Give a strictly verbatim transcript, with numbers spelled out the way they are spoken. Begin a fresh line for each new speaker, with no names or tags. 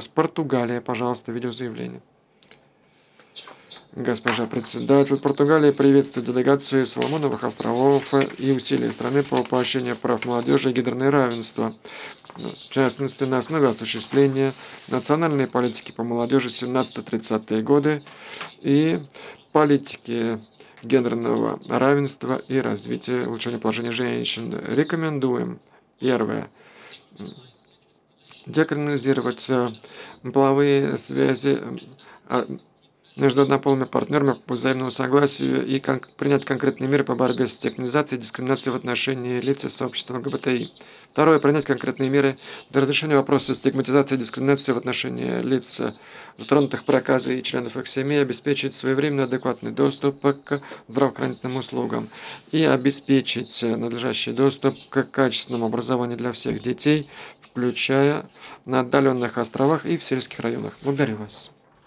вас. Португалия, пожалуйста, видеозаявление. Госпожа председатель, Португалия приветствует делегацию Соломоновых островов и усилия страны по поощрению прав молодежи и гендерное равенство, в частности, на основе осуществления национальной политики по молодежи семнадцатые-тридцатые годы и политики гендерного равенства и развития улучшения положения женщин. Рекомендуем. Первое. Декриминализировать э, половые связи э, между однополыми партнерами по взаимному согласию и кон- принять конкретные меры по борьбе с стигматизацией и дискриминацией в отношении лиц из сообщества ЛГБТИ. Второе. Принять конкретные меры для разрешения вопроса стигматизации и дискриминации в отношении лиц, э, затронутых проказой и членов их семей, обеспечить своевременный адекватный доступ к здравоохранительным услугам и обеспечить э, надлежащий доступ к качественному образованию для всех детей, включая на отдаленных островах и в сельских районах. Благодарю вас.